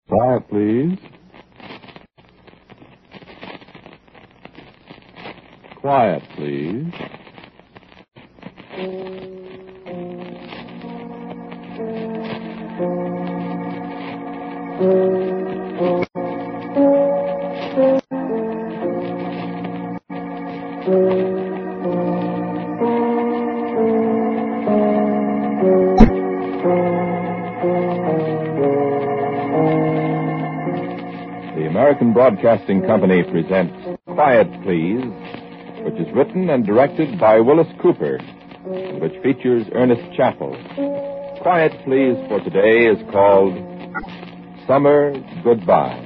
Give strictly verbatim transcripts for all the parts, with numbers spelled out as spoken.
Quiet, please. Quiet, please. The American Broadcasting Company presents Quiet, Please, which is written and directed by Willis Cooper, and which features Ernest Chappell. Quiet, Please for today is called Summer Goodbye.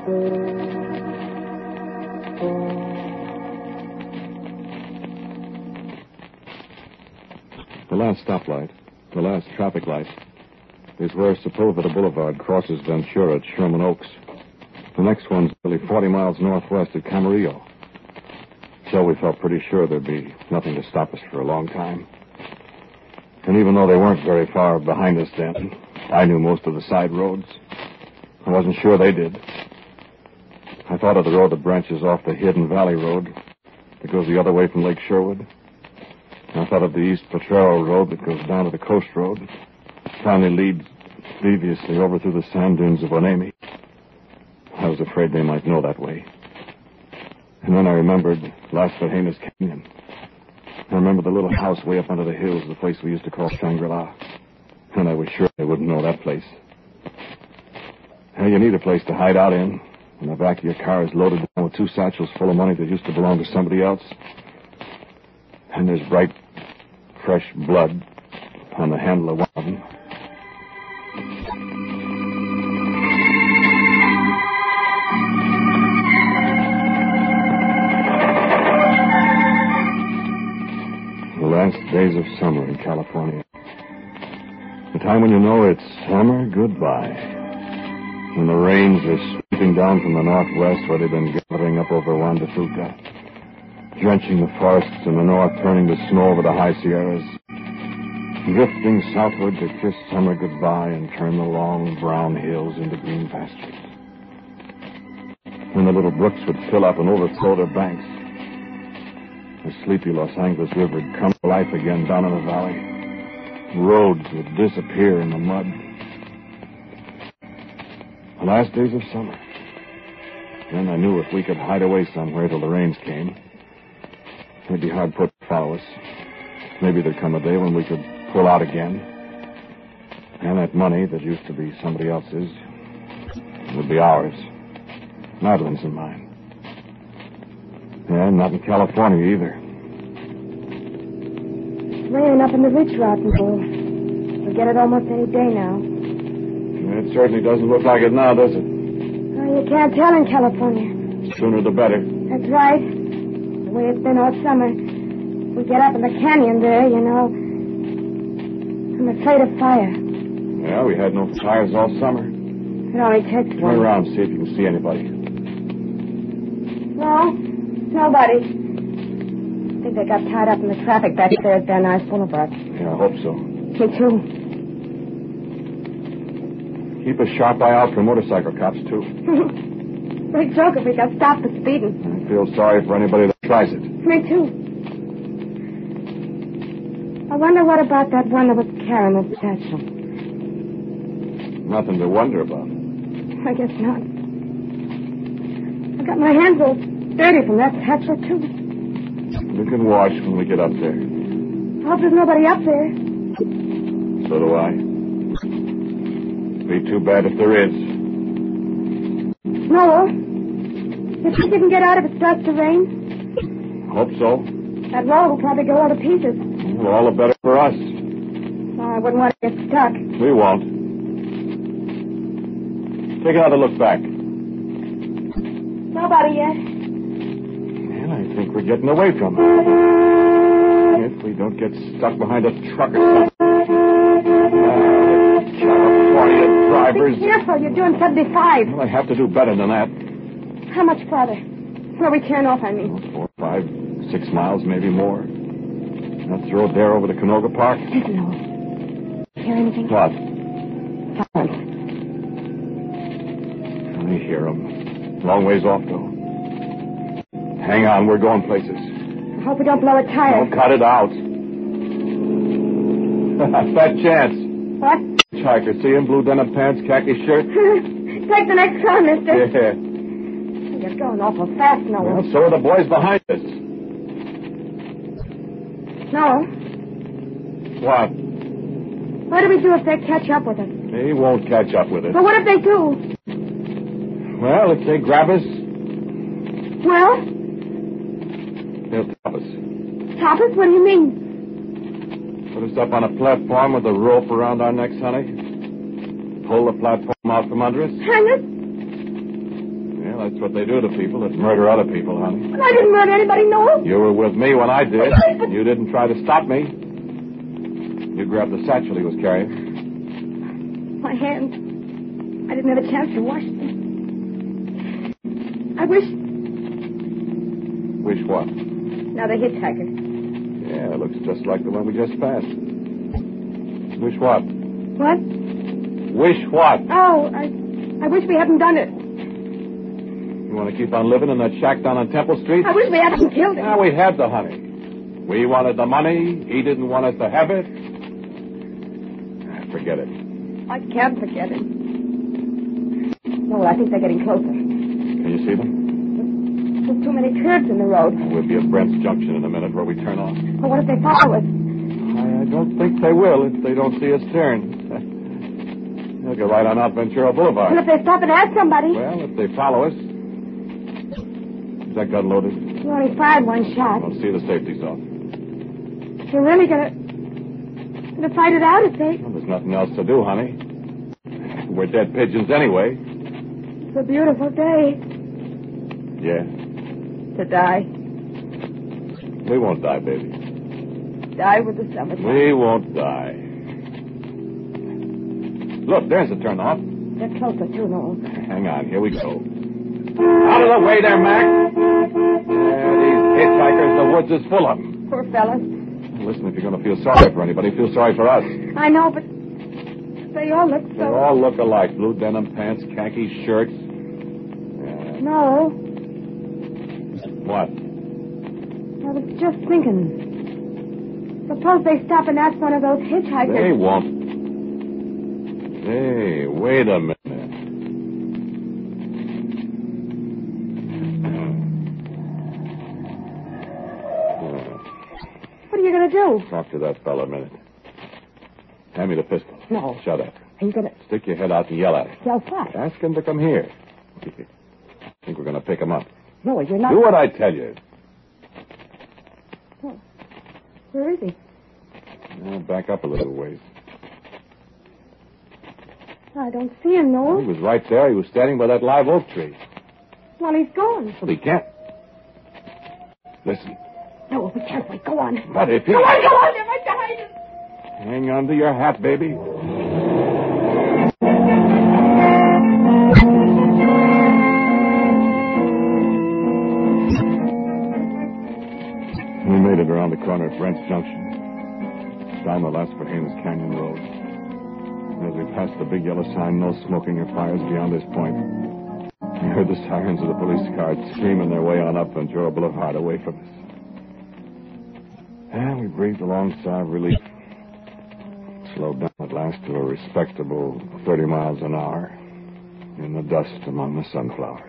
The last stoplight, the last traffic light, is where Sepulveda Boulevard crosses Ventura at Sherman Oaks. The next one's nearly forty miles northwest at Camarillo. So we felt pretty sure there'd be nothing to stop us for a long time. And even though they weren't very far behind us then, I knew most of the side roads. I wasn't sure they did. I thought of the road that branches off the Hidden Valley Road that goes the other way from Lake Sherwood. And I thought of the East Potrero Road that goes down to the Coast Road. Finally leads deviously over through the sand dunes of Onemi. I was afraid they might know that way. And then I remembered Las Vergenas Canyon. I remembered the little house way up under the hills, the place we used to call Shangri-La. And I was sure they wouldn't know that place. Now, you need a place to hide out in, and the back of your car is loaded down with two satchels full of money that used to belong to somebody else. And there's bright, fresh blood on the handle of one of them. The last days of summer in California. The time when you know it's summer goodbye. When the rains are sweeping down from the northwest where they've been gathering up over Juan de Fuca, drenching the forests in the north, turning to snow over the high Sierras, drifting southward to kiss summer goodbye and turn the long brown hills into green pastures. When the little brooks would fill up and overflow their banks, the sleepy Los Angeles River would come to life again down in the valley. Roads would disappear in the mud. The last days of summer. Then I knew if we could hide away somewhere till the rains came, they'd be hard put to follow us. Maybe there'd come a day when we could pull out again. And that money that used to be somebody else's would be ours. Madeline's and mine. And not in California either. It's raining up in the Ridge Rotten Bowl. We'll get it almost any day now. It certainly doesn't look like it now, does it? Oh, you can't tell in California. Sooner the better. That's right. The way it's been all summer. We get up in the canyon there, you know. I'm afraid of fire. Yeah, we had no fires all summer. It only takes one. Turn around and see if you can see anybody. No, nobody. I think they got tied up in the traffic back there at Van Nuys Boulevard. Yeah, I hope so. Me too. Keep a sharp eye out for motorcycle cops, too. Big joke if we got stopped for speeding. I feel sorry for anybody that tries it. Me too. I wonder what about that one that was carrying the satchel. Nothing to wonder about. I guess not. I got my hands all dirty from that satchel, too. We can wash when we get up there. I hope there's nobody up there. So do I. Be too bad if there is. No. You think you can get out if it starts to rain? Hope so. That road will probably go all to pieces. Well, all the better for us. Oh, I wouldn't want to get stuck. We won't. Take another look back. Nobody yet. And I think we're getting away from them. If we don't get stuck behind a truck or something. California drivers. Be careful, you're doing seventy-five. Well, I have to do better than that. How much farther? Where we turn off, I mean. Four, five, six miles, maybe more. That road there over to Canoga Park. Listen, hear anything? What? Silence. I hear 'em. Long ways off, though. Hang on, we're going places. I hope we don't blow a tire. Don't cut it out. Fat chance. What? Hitchhiker, see him? Blue denim pants, khaki shirt. Take the next car, mister. Yeah. You're going awful fast, Noah. Well, so are the boys behind us. Noah, What? what do we do if they catch up with us? They won't catch up with us. But what if they do? Well, if they grab us, Well, they'll stop us. stop us? What do you mean? Put us up on a platform with a rope around our necks, honey. Pull the platform out from under us. Hang us? Yeah, that's what they do to people that murder other people, honey. Well, I didn't murder anybody, Noah. You were with me when I did. But- You didn't try to stop me. You grabbed the satchel he was carrying. My hands. I didn't have a chance to wash them. I wish... Wish what? Now, the hitchhiker. Yeah, it looks just like the one we just passed. Wish what? What? Wish what? Oh, I... I wish we hadn't done it. You want to keep on living in that shack down on Temple Street? I wish we hadn't killed him. Yeah, we had the honey. We wanted the money. He didn't want us to have it. Forget it. I can't forget it. No, I think they're getting closer. Can you see them? There's too many curves in the road. We'll be at Brent's Junction in a minute where we turn off. But what if they follow us? I don't think they will if they don't see us turn. They'll go right on out Ventura What if Boulevard. they stop and ask somebody? Well, if they follow us... Is that gun loaded? You only fired one shot. I'll see the safety's off. You're really gonna... gonna fight it out if they... Well, there's nothing else to do, honey. We're dead pigeons anyway. It's a beautiful day Yeah. to die. We won't die, baby. Die with the summertime. We won't die. Look, there's the turn off. They're closer, too, Noel. Hang on, here we go. Out of the way there, Mac. Yeah, these hitchhikers, the woods is full of them. Poor fellas. Listen, if you're going to feel sorry for anybody, feel sorry for us. I know, but they all look They so... all look alike. Blue denim pants, khaki shirts. Yeah. No, What? I was just thinking. Suppose they stop and ask one of those hitchhikers. They won't. Hey, wait a minute. What are you going to do? Talk to that fellow a minute. Hand me the pistol. No. Shut up. Are you going to... Stick your head out and yell at him. Yell what? Ask him to come here. I think we're going to pick him up. No, you're not... Do what I tell you. Oh. Where is he? Now, back up a little ways. I don't see him, He Noel. was right there. He was standing by that live oak tree. Well, he's gone. Well, he can't. Listen. No, be careful. Go on. But if he... Go on, go on. They're right behind us. Hang on to your hat, baby. We made it around the corner at Brent's Junction. Down the Las Fajenas Canyon Road. As we passed the big yellow sign, no smoking or fires beyond this point, we heard the sirens of the police cars screaming their way on up Ventura Boulevard away from us. And we breathed a long sigh of relief. Slowed down at last to a respectable thirty miles an hour in the dust among the sunflowers.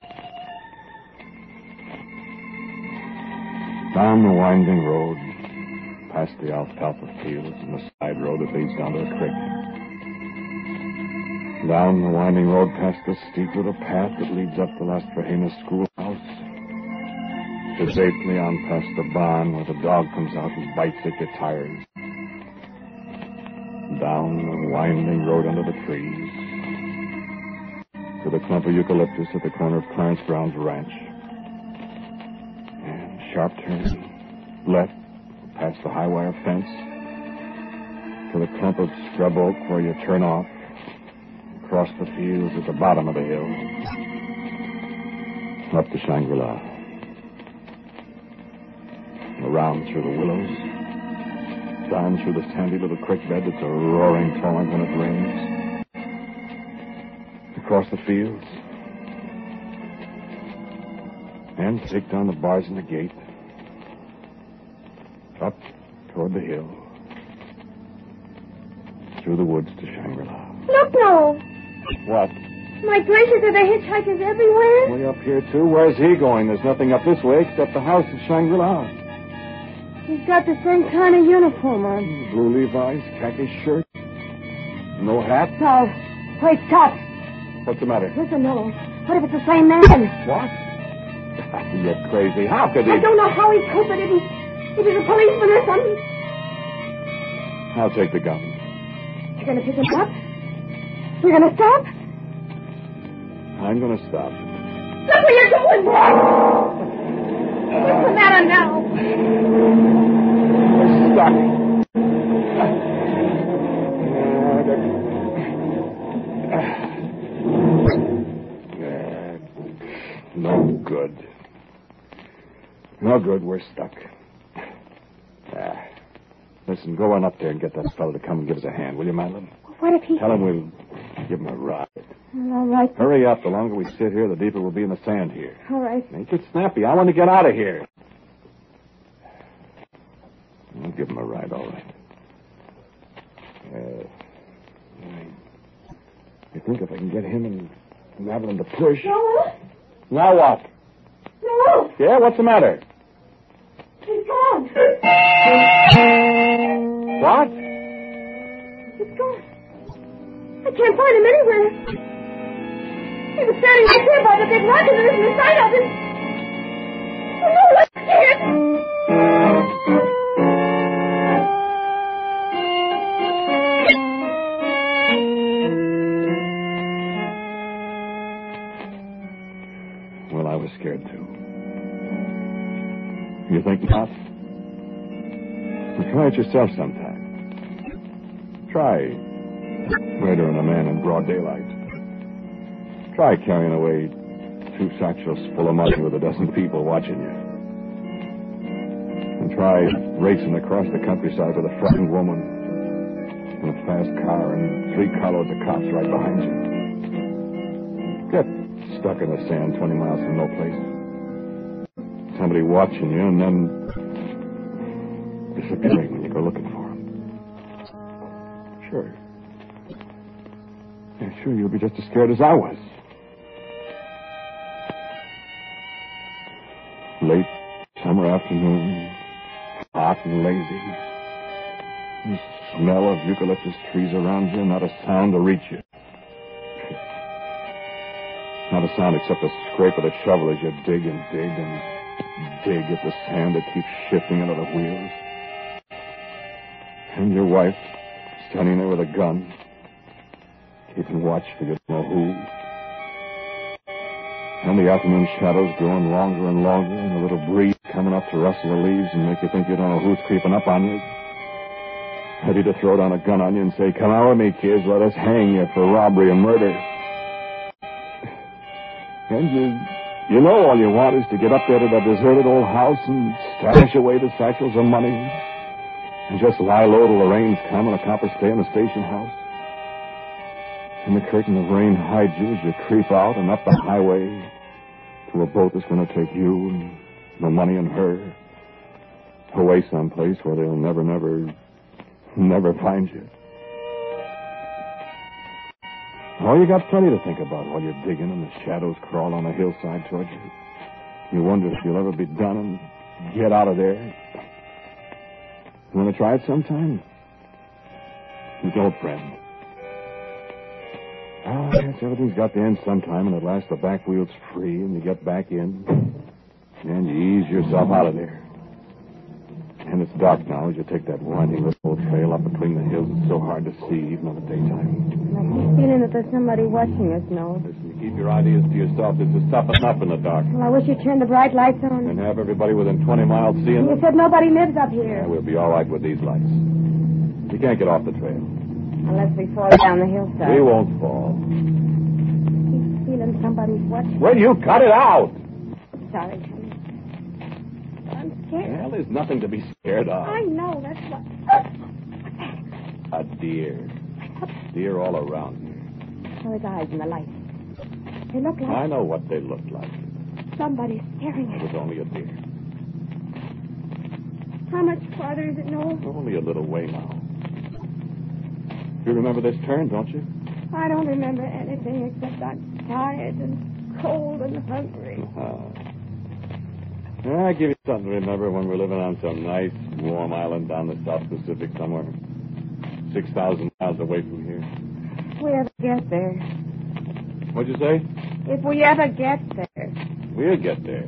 Down the winding road, past the alfalfa fields and the side road that leads down to a creek. Down the winding road past the steep little path that leads up to Las Fajenas schoolhouse. Safely on past the barn where the dog comes out and bites at your tires. Down the winding road under the trees. To the clump of eucalyptus at the corner of Clarence Brown's ranch. And sharp turn left past the high wire fence. To the clump of scrub oak where you turn off. Across the fields at the bottom of the hill. Up to Shangri-La. Around through the willows, down through the sandy little creek bed that's a roaring torrent when it rains, across the fields, And take down the bars in the gate. Up toward the hill. Through the woods to Shangri-La. Look, no. What? My gracious, are there hitchhikers everywhere? Way up here, too? Where's he going? There's nothing up this way except the house at Shangri-La. He's got the same kind of uniform on. Blue Levi's, khaki shirt. No hat? No. Wait, stop. What's the matter? Listen, no. What if it's the same man? What? You're crazy. How could he? I don't know how he could, but if he, if he's a policeman or something. I'll take the gun. You're going to pick him up? You're going to stop? I'm going to stop. Look where you're going! What's the matter now? We're stuck. No good. No good. We're stuck. Ah. Listen, go on up there and get that fellow to come and give us a hand, will you, Madeline? What if he... Tell him we'll give him a ride. All right. Hurry up. The longer we sit here, the deeper we'll be in the sand here. All right. Make it snappy. I want to get out of here. I'll give him a ride, all right. Uh, you think if I can get him and Madeline to push... No. Now what? No. Yeah, what's the matter? He's gone. What? He's gone. I can't find him anywhere. He was standing right there by the big rock and there isn't a sight of him. Oh, no, I'm scared. Well, I was scared, too. You think not? Well, try it yourself sometime. Try murdering a man in broad daylight. Try carrying away two satchels full of money with a dozen people watching you. And try racing across the countryside with a frightened woman in a fast car and three carloads of cops right behind you. Get stuck in the sand twenty miles from no place. Somebody watching you and then disappearing when you go looking for him. Sure. Yeah, sure, you'll be just as scared as I was. Late summer afternoon, hot and lazy. The smell of eucalyptus trees around you, not a sound to reach you. Not a sound except the scrape of the shovel as you dig and dig and dig at the sand that keeps shifting under the wheels. And your wife standing there with a gun, keeping watch for you don't know who. And the afternoon shadows growing longer and longer, and a little breeze coming up to rustle the leaves and make you think you don't know who's creeping up on you. Ready to throw down a gun on you and say, "Come out with me, kids, let us hang you for robbery and murder." And you, you know all you want is to get up there to the deserted old house and stash away the satchels of money and just lie low till the rains come and a copper stay in the station house. And the curtain of rain hides you as you creep out and up the highway to a boat that's going to take you and the money and her away someplace where they'll never, never, never find you. Oh, you got plenty to think about while you're digging and the shadows crawl on the hillside toward you. You wonder if you'll ever be done and get out of there. You want to try it sometime? You don't, friend. Oh, yes, everything's got to end sometime, and at last the back wheel's free, and you get back in, and you ease yourself out of there. And it's dark now as you take that winding little trail up between the hills. It's so hard to see, even in the daytime. I keep feeling that there's somebody watching us, no? Listen, you keep your ideas to yourself. This is tough enough in the dark. Well, I wish you'd turn the bright lights on. And have everybody within twenty miles seeing You them. said nobody lives up here. Yeah, we'll be all right with these lights. You can't get off the trail. Unless we fall down the hillside. We won't fall. I keep feeling somebody's watching. Will you cut it out? Sorry, honey. I'm scared. Well, there's nothing to be scared of. I know, that's what... A deer. Deer all around you. So his eyes in the light. They look like... I know what they look like. somebody staring It at was us. only a deer. How much farther is it, Noel? Only a little way now. You remember this turn, don't you? I don't remember anything except I'm tired and cold and hungry. Uh, yeah, I give you something to remember when we're living on some nice, warm island down the South Pacific somewhere. six thousand miles away from here. If we ever get there. What'd you say? If we ever get there. We'll get there.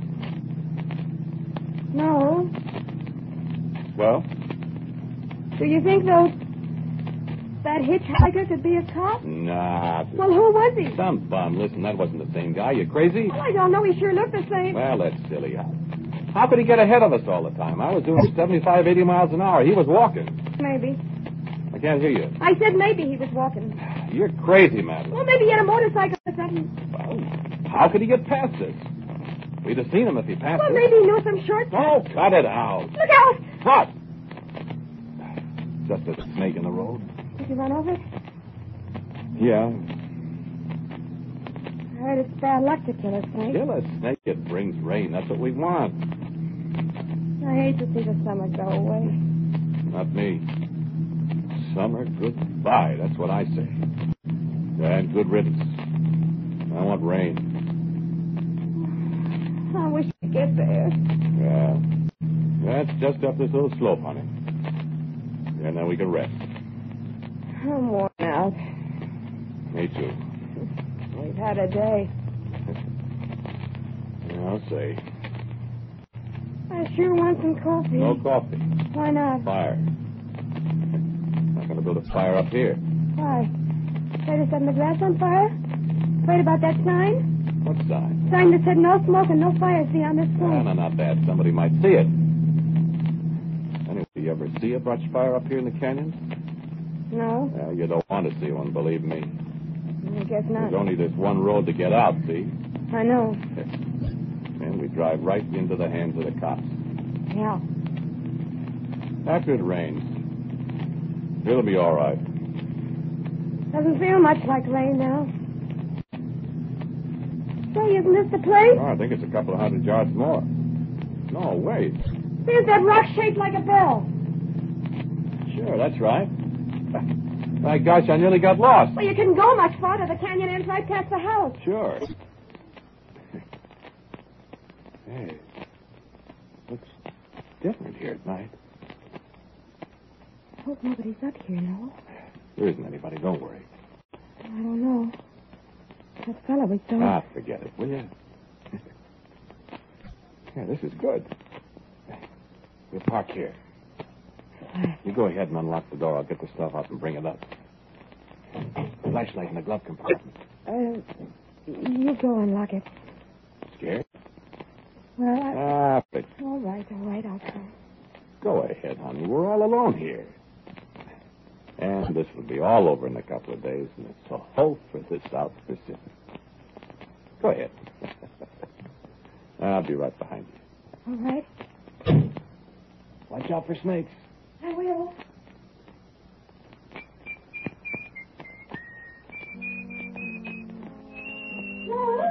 No. Well? Do you think those... that hitchhiker could be a cop? Nah. Well, who was he? Some bum. Listen, that wasn't the same guy. You crazy? Well, I don't know. He sure looked the same. Well, that's silly. How, how could he get ahead of us all the time? I was doing seventy-five, eighty miles an hour. He was walking. Maybe. I can't hear you. I said maybe he was walking. You're crazy, Madeline. Well, maybe he had a motorcycle or something. Well, how could he get past us? We'd have seen him if he passed Well, us. maybe he knew some shortcuts. Oh, cut it out. Look out! What? Just a snake in the road. Did you run over it? Yeah. I heard it's bad luck to kill a snake. Kill a snake, it brings rain. That's what we want. I hate to see the summer go away. Not me. Summer, goodbye. That's what I say. And good riddance. I want rain. I wish we'd get there. Yeah. That's just up this little slope, honey. And then we can rest. I'm worn out. Me too. We've had a day. Yeah, I'll say. I sure want some coffee. No coffee. Why not? Fire. Not going to build a fire up here. Why? Afraid of setting the grass on fire? Afraid about that sign? What sign? Sign that said no smoke and no fires beyond this No, point. no, not that. Somebody might see it. Anyway, do you ever see a brush fire up here in the canyon? No, Well, you don't want to see one, believe me. I guess not. There's only this one road to get out, see? I know. And we drive right into the hands of the cops. Yeah. After it rains, it'll be all right. Doesn't feel much like rain now. Say, isn't this the place? Oh, I think it's a couple of hundred yards more. No, wait. There's that rock shaped like a bell. Sure, that's right. My gosh, I nearly got lost. Well, you couldn't go much farther. The canyon ends right past the house. Sure. Hey, looks different here at night. I hope nobody's up here, no. There isn't anybody, don't worry. I don't know. That fella we saw. Ah, forget it, will you? Yeah, this is good. We'll park here. You go ahead and unlock the door. I'll get the stuff out and bring it up. Flashlight in the glove compartment. Uh, you go unlock it. Scared? Well, I... Ah, but all right, all right, I'll go. go ahead, honey. We're all alone here. And this will be all over in a couple of days, and it's a hope for the South Pacific. Go ahead. I'll be right behind you. All right. Watch out for snakes. I will. No.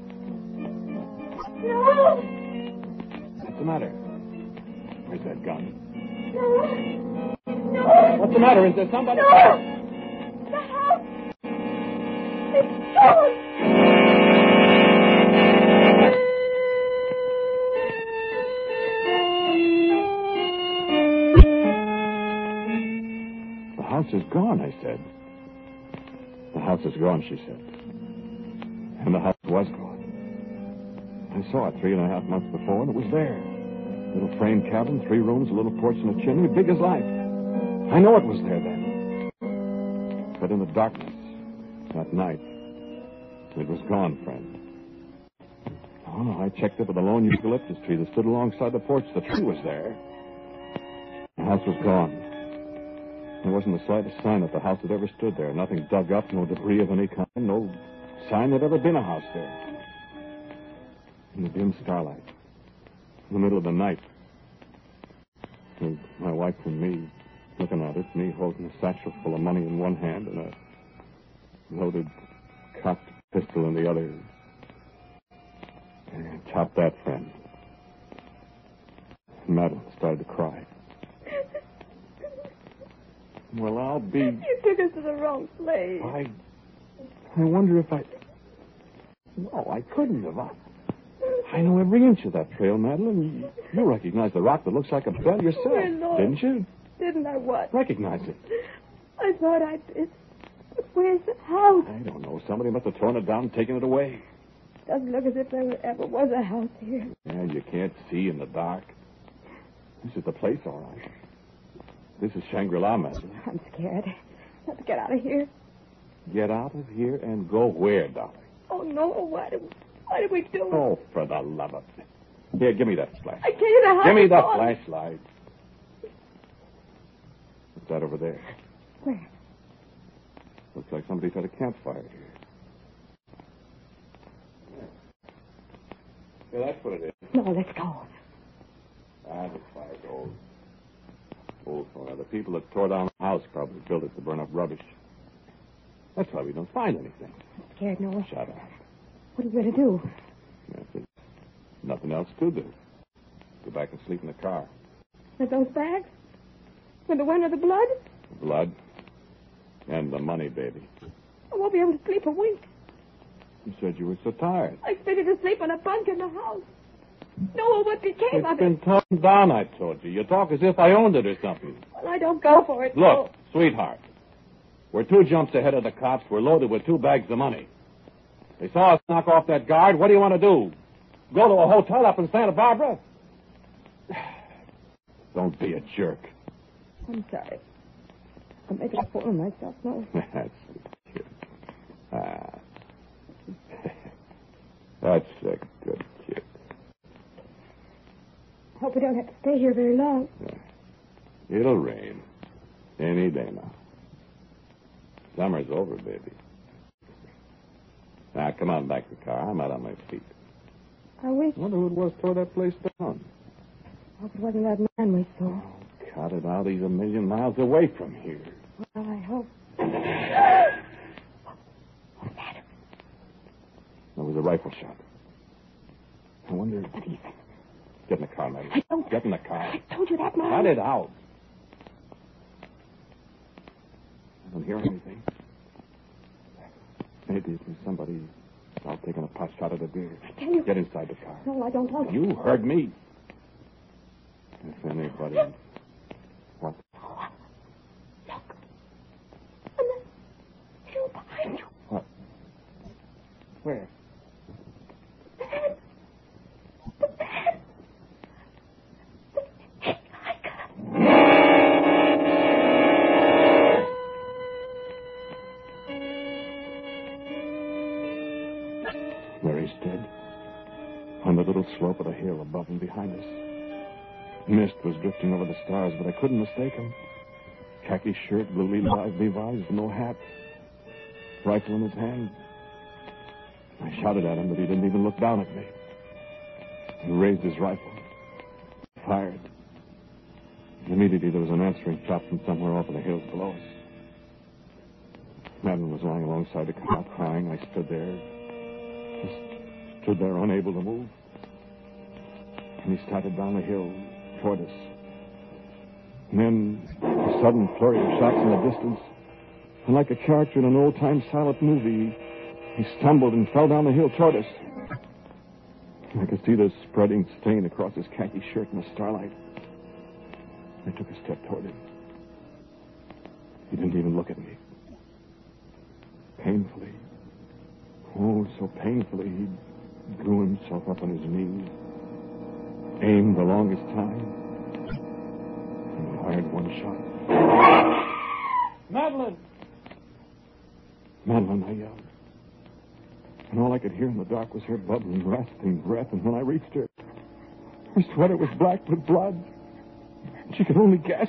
No. What's the matter? Where's that gun? No. No. What's the matter? Is there somebody? No. The house. It's stolen. The house is gone, I said. The house is gone, she said. And the house was gone. I saw it three and a half months before, and it was there. Little frame cabin, three rooms, a little porch and a chimney, big as life. I know it was there then. But in the darkness, that night, it was gone, friend. Oh, no, I checked it with a lone eucalyptus tree that stood alongside the porch. The tree was there. The house was gone. There wasn't the slightest sign that the house had ever stood there. Nothing dug up, no debris of any kind, no sign there'd ever been a house there. In the dim starlight, in the middle of the night, and my wife and me looking at it, me holding a satchel full of money in one hand and a loaded cocked pistol in the other. Top that, friend. Madeline started to cry. Well, I'll be... You took us to the wrong place. I... I wonder if I... No, I couldn't have. I, I know every inch of that trail, Madeline. You, you recognize the rock that looks like a bell yourself, Oh, Lord. didn't you? Didn't I what? Recognize it. I thought I did. But where's the house? I don't know. Somebody must have torn it down and taken it away. Doesn't look as if there ever was a house here. Yeah, you can't see in the dark. This is the place, all right. This is Shangri-La, Madeline. I'm scared. Let's get out of here. Get out of here and go where, darling? Oh, no. Why did, why did we do it? Oh, for the love of... Here, give me that flash. I can't. The house Give me is that gone. flashlight. What's that over there? Where? Looks like somebody's had a campfire here. Yeah, that's what it is. No, let's go. Ah, the fire's old. Old fire. The people that tore down the house probably built it to burn up rubbish. That's why we don't find anything. I'm scared, Noah. Shut up. What are you going to do? Yes, there's nothing else to do. Go back and sleep in the car. With those bags? With the one with the blood? The blood and the money, baby. I won't be able to sleep a wink. You said you were so tired. I expected to sleep on a bunk in the house. Noah, what became It's of been it? torn down, I told you. You talk as if I owned it or something. Well, I don't go for it. Look, sweetheart. We're two jumps ahead of the cops. We're loaded with two bags of money. They saw us knock off that guard. What do you want to do? Go to a hotel up in Santa Barbara? Don't be a jerk. I'm sorry. I'm making a fool of myself, Noah. That's cute. Ah. That's a good kid. Hope we don't have to stay here very long. It'll rain. Any day now. Summer's over, baby. Now, come on back to the car. I'm out on my feet. I wish... I wonder who it was tore that place down. Hope it wasn't that man we saw. Cut it out. He's a million miles away from here. Well, I hope. What's that? That was a rifle shot. I wonder... What is it? Get in the car, Maggie. I don't... Get in the car. I told you that, man. Cut it out. I don't hear anything. Maybe it was somebody out taking a pot shot at a deer. Can you... Get inside the car. No, I don't want to. You heard me. If anybody... What? Oh, look. On the hill behind you. What? Where? The man. The man. The hitchhiker. There he's dead. On the little slope of the hill above and behind us. Mist was drifting over the stars, but I couldn't mistake him. Khaki shirt, blue Levi's, Levi's with no hat. Rifle in his hand. I shouted at him, but he didn't even look down at me. He raised his rifle. Fired. Immediately there was an answering shot from somewhere off in the hills below us. Madeline was lying alongside the car crying. I stood there. Just stood there unable to move. And he started down the hill toward us. And then a sudden flurry of shots in the distance. And like a character in an old-time silent movie, he stumbled and fell down the hill toward us. I could see the spreading stain across his khaki shirt in the starlight. I took a step toward him. He didn't even look at me. Painfully, oh, so painfully, he drew himself up on his knees, aimed the longest time, and fired one shot. Madeline! Madeline, I yelled. And all I could hear in the dark was her bubbling, rasping breath, and when I reached her, her sweater was black with blood. She could only gasp.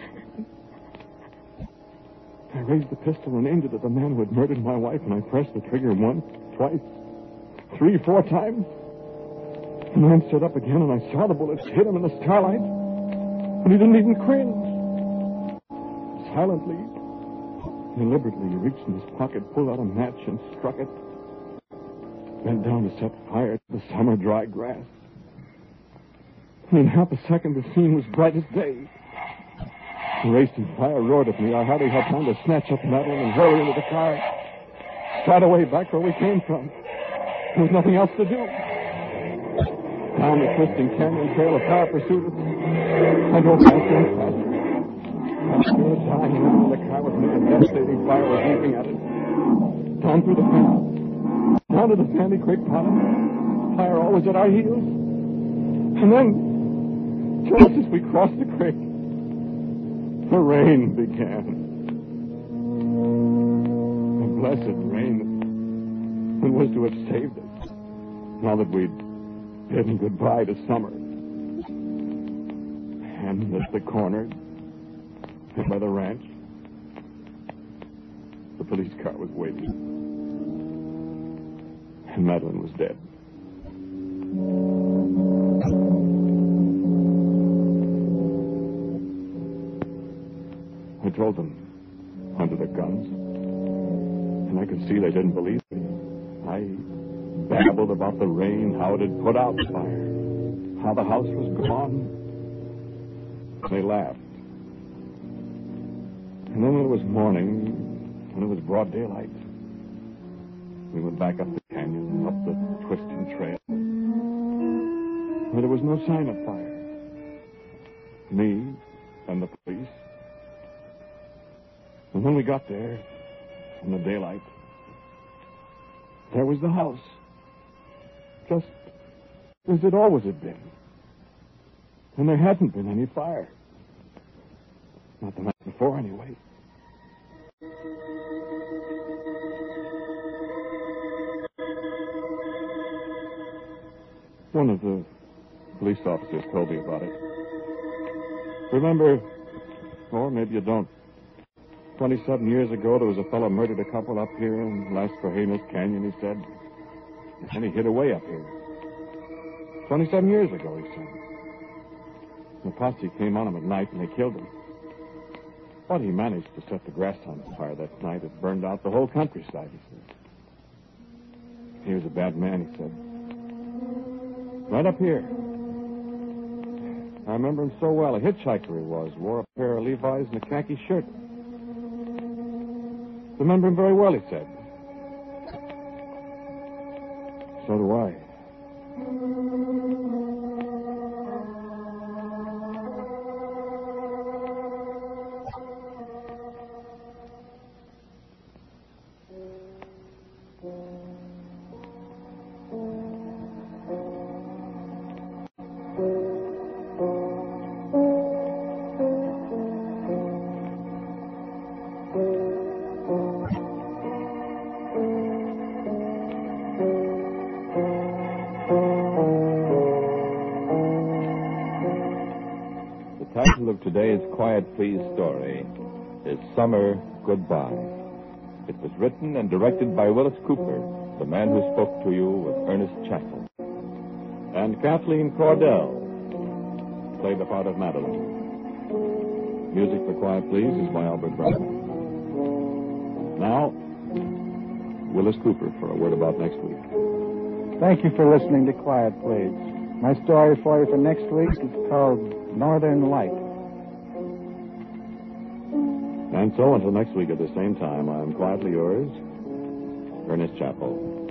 I raised the pistol and aimed it at the man who had murdered my wife, and I pressed the trigger once, twice, three, four times. The man stood up again, and I saw the bullets hit him in the starlight, but he didn't even cringe. Silently, deliberately, he reached in his pocket, pulled out a match, and struck it. bent down to set fire to the summer dry grass. And in half a second, the scene was bright as day. The racing fire roared at me. I hardly had time to snatch up Madeline and hurl her into the car. Right away back where we came from. There was nothing else to do. Down the twisting canyon trail, a car pursued us. I drove faster and faster. After a time, in the car with me, a devastating fire was leaping at us. Down through the pass. Down to the Sandy Creek bottom. Fire always at our heels. And then, just as we crossed the creek, the rain began. The blessed rain that was to have saved us, now that we'd bidden goodbye to summer. And at the corner, by the ranch, the police car was waiting. And Madeline was dead. I told them, under their guns. And I could see they didn't believe me. I babbled about the rain, how it had put out the fire, how the house was gone. They laughed. And then when it was morning, when it was broad daylight, we went back up the canyon, up the twisting trail. But there was no sign of fire. Me and the police. And when we got there, in the daylight, there was the house. Just as it always had been. And there hadn't been any fire. Not the night before, anyway. One of the police officers told me about it. Remember, or maybe you don't, twenty-seven years ago, there was a fellow murdered a couple up here in Las Coronas Canyon, he said. And he hid away up here. twenty-seven years ago, he said. The posse came on him at night and they killed him. But he managed to set the grass on fire that night. It burned out the whole countryside, he said. He was a bad man, he said. Right up here. I remember him so well. A hitchhiker he was. Wore a pair of Levi's and a khaki shirt. Remember him very well, he said. So do I. The title of today's Quiet Please story is Summer Goodbye. It was written and directed by Willis Cooper, the man who spoke to you was Ernest Chappell. And Kathleen Cordell played the part of Madeline. Music for Quiet Please is by Albert Brown. Now, Willis Cooper for a word about next week. Thank you for listening to Quiet Please. My story for you for next week is called Northern Light. And so until next week at the same time, I'm quietly yours, Ernest Chappell.